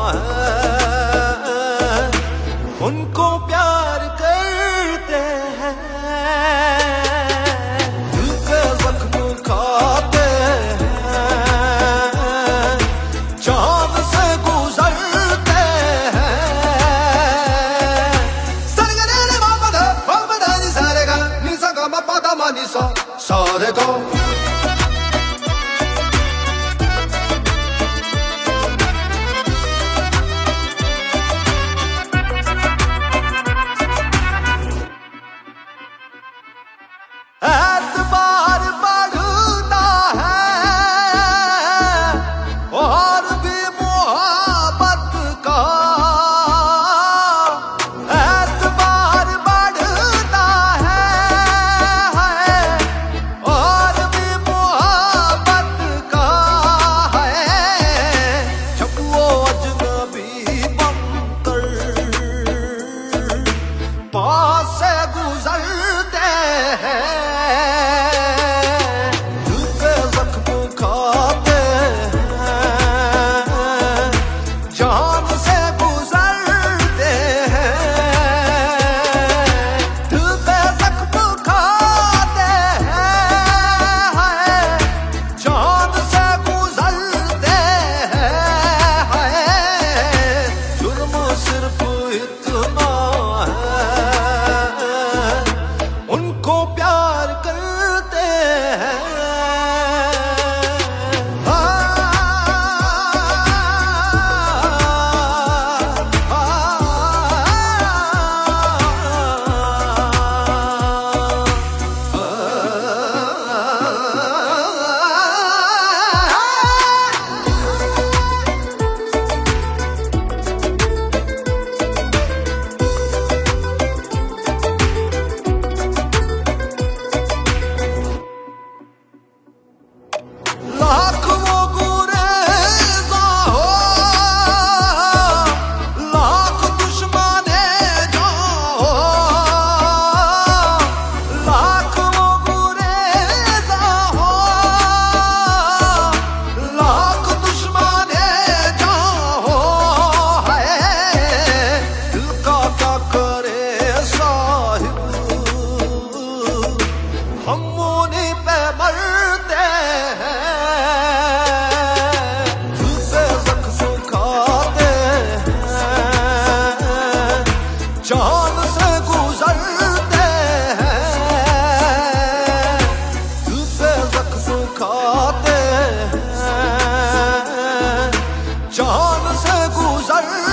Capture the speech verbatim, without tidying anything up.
है, उनको प्यार करते हैं, दिल के जख्म खाते हैं, चांद से गुजरते हैं। सरगरे रे बाबा दा बाबा दा नी सारे गा नी सा गा मा पा दा मा नी सा सारे गा। एतबार बढ़ता है और भी मोहब्बत का, एतबार बढ़ता है और भी मोहब्बत का है। जब वो अजनबी बनकर पास से गुजरते हैं, उनको प्यार करते हैं। लाख वो गुरेज़ा हो, लाख दुश्मने जाओ, लाख वो गुरेज़ा हो, लाख दुश्मने जाओ है। दिल का क्या करे साहिब, हम उन्हीं पे मरते हैं, चांद से गुजरते हैं, दिल पे जख्म खाते हैं, चांद से गुजर